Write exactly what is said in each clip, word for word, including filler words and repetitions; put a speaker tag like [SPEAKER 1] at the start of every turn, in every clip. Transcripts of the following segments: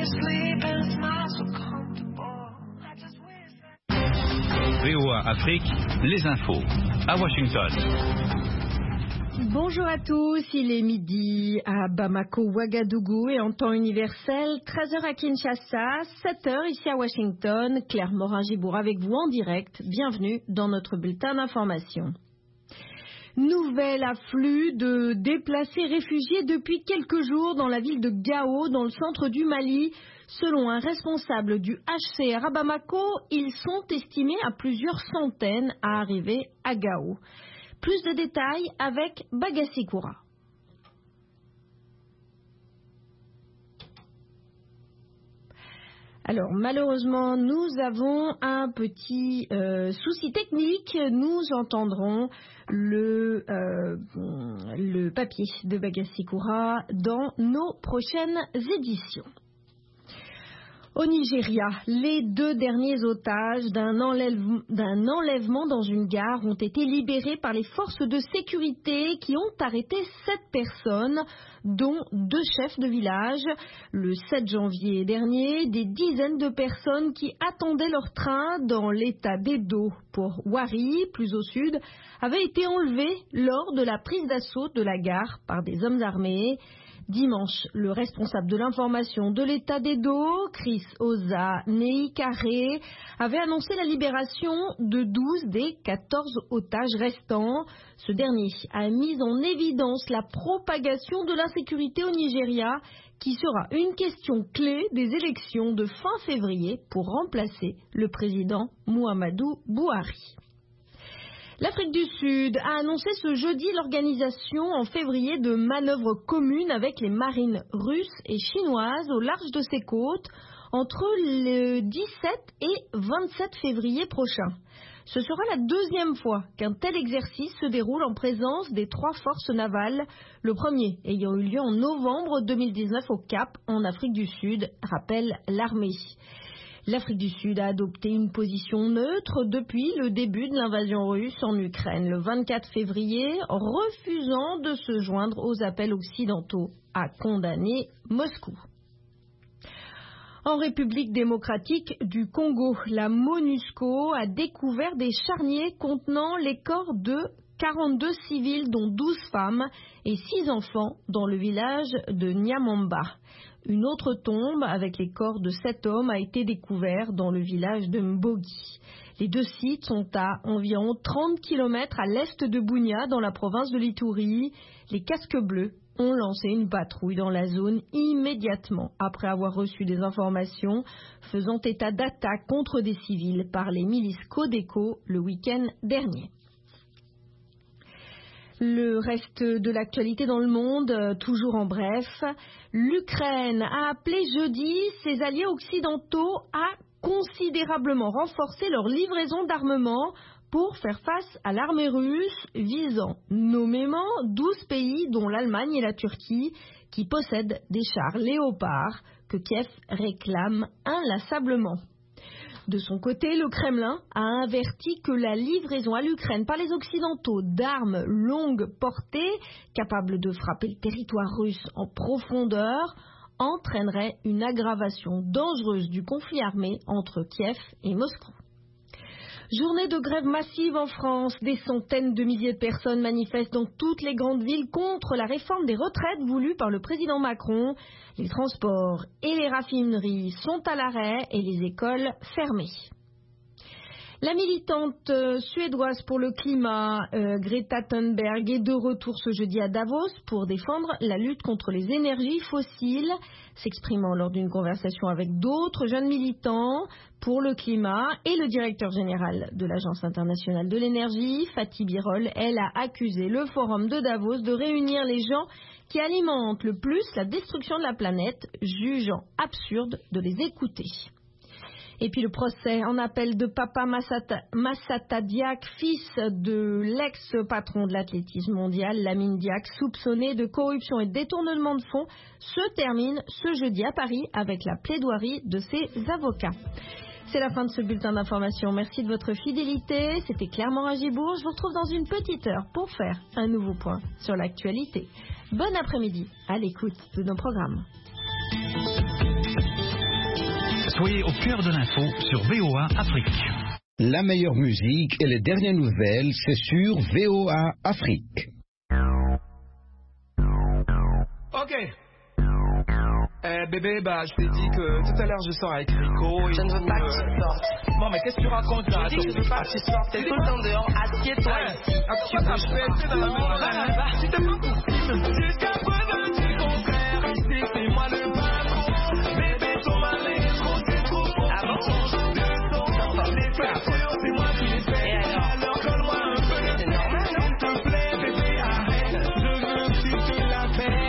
[SPEAKER 1] V O A Afrique, les infos, à Washington.
[SPEAKER 2] Bonjour à tous, il est midi à Bamako, Ouagadougou et en temps universel, treize heures à Kinshasa, sept heures ici à Washington. Claire Morin-Gibour avec vous en direct. Bienvenue dans notre bulletin d'information. Nouvel afflux de déplacés réfugiés depuis quelques jours dans la ville de Gao, dans le centre du Mali. Selon un responsable du H C R à Bamako, ils sont estimés à plusieurs centaines à arriver à Gao. Plus de détails avec Bagassi Koura. Alors malheureusement, nous avons un petit euh, souci technique. Nous entendrons le, euh, le papier de Bagassi Koura dans nos prochaines éditions. Au Nigeria, les deux derniers otages d'un enlèvement, d'un enlèvement dans une gare ont été libérés par les forces de sécurité qui ont arrêté sept personnes, dont deux chefs de village. Le sept janvier dernier, des dizaines de personnes qui attendaient leur train dans l'état d'Edo pour Wari, plus au sud, avaient été enlevées lors de la prise d'assaut de la gare par des hommes armés. Dimanche, le responsable de l'information de l'état d'Edo, Chris Oza Neikare, avait annoncé la libération de douze des quatorze otages restants. Ce dernier a mis en évidence la propagation de l'insécurité au Nigeria, qui sera une question clé des élections de fin février pour remplacer le président Muhammadu Buhari. L'Afrique du Sud a annoncé ce jeudi l'organisation en février de manœuvres communes avec les marines russes et chinoises au large de ses côtes entre le dix-sept et vingt-sept février prochain. Ce sera la deuxième fois qu'un tel exercice se déroule en présence des trois forces navales, le premier ayant eu lieu en novembre deux mille dix-neuf au Cap, en Afrique du Sud, rappelle l'armée. L'Afrique du Sud a adopté une position neutre depuis le début de l'invasion russe en Ukraine le vingt-quatre février, refusant de se joindre aux appels occidentaux à condamner Moscou. En République démocratique du Congo, la MONUSCO a découvert des charniers contenant les corps de quarante-deux civils, dont douze femmes et six enfants, dans le village de Nyamamba. Une autre tombe avec les corps de sept hommes a été découverte dans le village de Mbogi. Les deux sites sont à environ trente kilomètres à l'est de Bunia, dans la province de l'Ituri. Les casques bleus ont lancé une patrouille dans la zone immédiatement après avoir reçu des informations faisant état d'attaques contre des civils par les milices Codeco le week-end dernier. Le reste de l'actualité dans le monde, toujours en bref, l'Ukraine a appelé jeudi ses alliés occidentaux à considérablement renforcer leur livraison d'armement pour faire face à l'armée russe, visant nommément douze pays, dont l'Allemagne et la Turquie, qui possèdent des chars Léopard que Kiev réclame inlassablement. De son côté, le Kremlin a averti que la livraison à l'Ukraine par les Occidentaux d'armes longue portée, capables de frapper le territoire russe en profondeur, entraînerait une aggravation dangereuse du conflit armé entre Kiev et Moscou. Journée de grève massive en France. Des centaines de milliers de personnes manifestent dans toutes les grandes villes contre la réforme des retraites voulue par le président Macron. Les transports et les raffineries sont à l'arrêt et les écoles fermées. La militante euh, suédoise pour le climat, euh, Greta Thunberg, est de retour ce jeudi à Davos pour défendre la lutte contre les énergies fossiles, s'exprimant lors d'une conversation avec d'autres jeunes militants pour le climat et le directeur général de l'Agence internationale de l'énergie, Fatih Birol. Elle a accusé le forum de Davos de réunir les gens qui alimentent le plus la destruction de la planète, jugeant absurde de les écouter. Et puis le procès en appel de Papa Massata, Massata Diack, fils de l'ex-patron de l'athlétisme mondial, Lamine Diack, soupçonné de corruption et de détournement de fonds, se termine ce jeudi à Paris avec la plaidoirie de ses avocats. C'est la fin de ce bulletin d'information. Merci de votre fidélité. C'était Claire Morin-Gibour. Je vous retrouve dans une petite heure pour faire un nouveau point sur l'actualité. Bon après-midi à l'écoute de nos programmes.
[SPEAKER 1] Soyez au cœur de l'info sur V O A Afrique.
[SPEAKER 3] La meilleure musique et les dernières nouvelles, c'est sur V O A Afrique.
[SPEAKER 4] Ok. Eh bébé, bah je t'ai dit que tout à l'heure je sors avec Rico et je ne veux pas que tu sortes. Non mais qu'est-ce que tu racontes là? Je dis que je veux pas que tu sortes. T'es tout le temps dehors, assieds-toi ici. Assieds-toi, je peux être dans la maison. Si t'es pas possible, jusqu'à preuve du contraire. Ici c'est moi le patron. Bébé ton malin, trop c'est trop fort. Avant on change de son. Les factures c'est moi qui les fais. Alors colle-moi un peu. C'est normal, s'il te plaît bébé, arrête. Je veux que tu te la fais.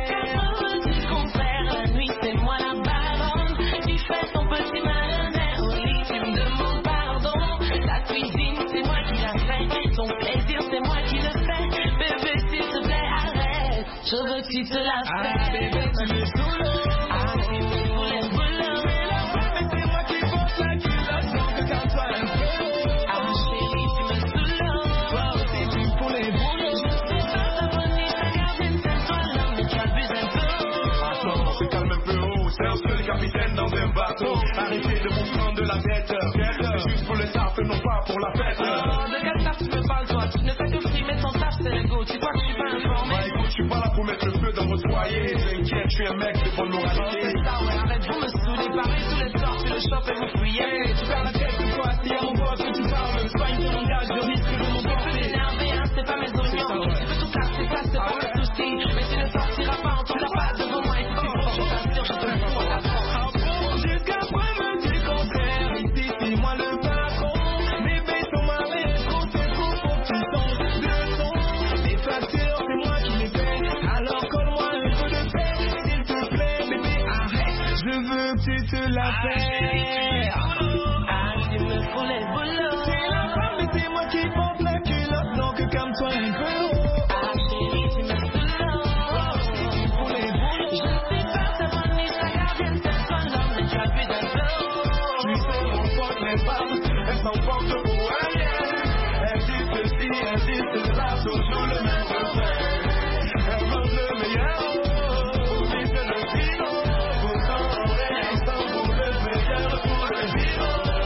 [SPEAKER 5] Je veux que tu te la fais.
[SPEAKER 4] Ah bébé tu me saoules. Ah tu me saoules. Mais la femme c'est moi qui porte la culotte. Donc calme-toi un peu.
[SPEAKER 5] Ah chérie tu me saoules.
[SPEAKER 4] Toi aussi tu me fous les boulots.
[SPEAKER 5] Je sais pas t'abonner, ta gardienne c'est toi l'homme. Mais tu abuses un peu.
[SPEAKER 4] Attends on se calme un peu haut. C'est un seul capitaine dans un bateau. Arrêtez de vous prendre de la tête. C'est juste pour le taf et non pas pour la fête.
[SPEAKER 5] Oh de quel taf tu me parles toi? Tu ne fais que frimer ton taf c'est le go. Tu crois que je suis pas informé?
[SPEAKER 4] Bah écoute je suis pas là pour mettre le feu dans votre foyer. T'inquiète, je suis un mec de bonne moralité.
[SPEAKER 5] C'est ça, ouais, arrête, vous me saoulez. Pareil tous les soirs, tu le chopes et vous fuyez.
[SPEAKER 4] Hey, tu perds la tête une fois, si à mon boss que tu parles. Soigne ton langage, je risque de mon
[SPEAKER 5] Tu peux t'énerver, hein, c'est pas mes oignons. Tu peux tout casser, ça, c'est pas mes soucis. Mais tu ne sortiras pas en tout cas pas devant moi. Et si tu je t'assure, je te le fous à la porte.
[SPEAKER 4] Ah bon, jusqu'à preuve du contraire. Ici, c'est moi le patron. Bébé, ton mari, trop c'est trop, faut que tu changes de son. Les factures, c'est moi qui les paie. Alors colle-moi un peu de paix, s'il te plaît, bébé, arrête. Je veux que tu te la fais.
[SPEAKER 5] Ah, tu me fous les boulots.
[SPEAKER 4] C'est la femme, mais c'est moi qui porte la culotte. Donc calme-toi un peu.
[SPEAKER 5] Ah, chérie, tu me saoules.
[SPEAKER 4] Tu me fous les boulots.
[SPEAKER 5] Je sais pas t'abonner, ta gardienne c'est toi l'homme. Mais tu abuses un peu.
[SPEAKER 4] Tu sais, mon pote, mes femmes, elles s'en portent pour rien. Elles disent ceci, elles disent cela, toujours le même refrain. Elles veulent le meilleur, mais c'est le vino. Pourtant, on reste pour le meilleur, pour le vino.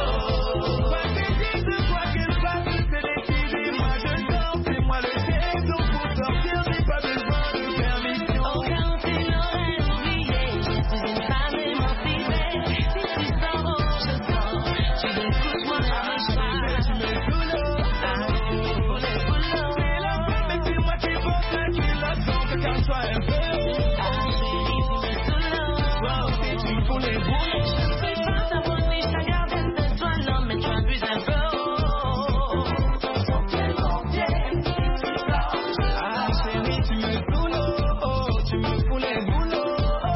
[SPEAKER 4] Quoi qu'elles disent, quoi qu'elles fassent, c'est décidé. Moi je sors, c'est moi le chef. Donc pour sortir, j'ai pas besoin de permission.
[SPEAKER 5] Oh, comme tu l'aurais oublié, je suis une femme émancipée. Si tu sors, oh, je sors. Tu écoutes moi à mes choix.
[SPEAKER 4] Tu me saoules.
[SPEAKER 5] Ah, tu me fous les boulots.
[SPEAKER 4] C'est la femme, mais c'est moi qui porte la culotte. Donc calme-toi un peu.
[SPEAKER 5] Ah, chérie, tu me saoules.
[SPEAKER 4] Toi aussi, tu me fous les boulots.
[SPEAKER 5] Je sais pas t'abonner, ta gardienne c'est toi l'homme. Mais tu abuses un peu.
[SPEAKER 4] Ah chérie, tu me saoules, oh, tu me fous les boulots.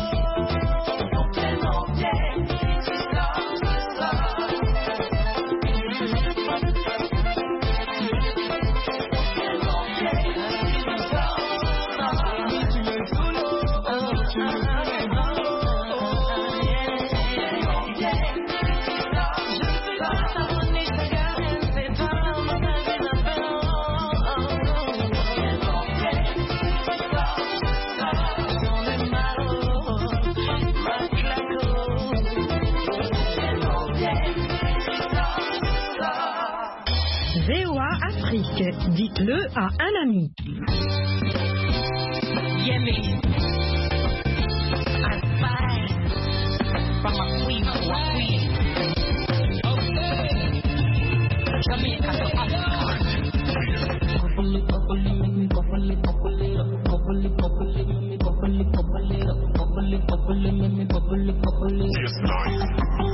[SPEAKER 4] Tu me saoules, oh, tu me fous les boulots.
[SPEAKER 5] Je sais pas t'abonner, ta gardienne c'est toi l'homme. Mais tu abuses un peu. J'en ai mal au ma claco.
[SPEAKER 2] V O A Afrique, dites-le à un ami.
[SPEAKER 5] Yemi, aspire from a queen to a queen. Jamaica to Africa. Bubble it, bubble it, make me bubble it, bubble it up. Bubble it, bubble it, make me bubble it, bubble it up. Bubble it, bubble it, make me bubble it, bubble it.
[SPEAKER 4] Yes, nice.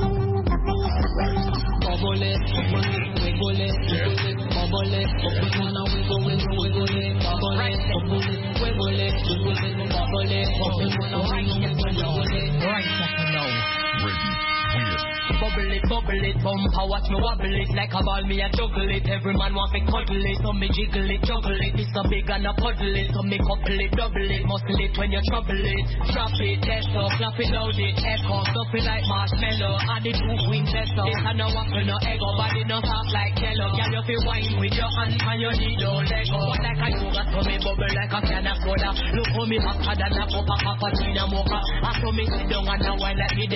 [SPEAKER 5] Bubble it, bubble it, wiggle it, wiggle it, bubble it, bubble it, wanna wiggle, wiggle, wiggle it, bubble it, bubble it, wiggle it, wiggle it, bubble it, bubble it, wanna wiggle, wiggle, wiggle it. Right now.
[SPEAKER 1] Ready, weird.
[SPEAKER 5] Bubble it, bubble it, bumper, watch me wobble it like a ball, me a juggle it. Every man want to cuddle it, so me jiggle it, juggle it. It's so big and a puddle it, so me couple it, double it, muscle it when you trouble it. Drop it, test up, clap it loud it, echo, stuff it like marshmallow. Add it to queen test up. This a no waffle, no ego, body no soft like jello. Girl, you feel wine with your hands and your knee don't let go. Like a yoga, so me bubble like a can of soda. Look how me hotter than a cup of cappuccino mocha. After me sit down and a wine like me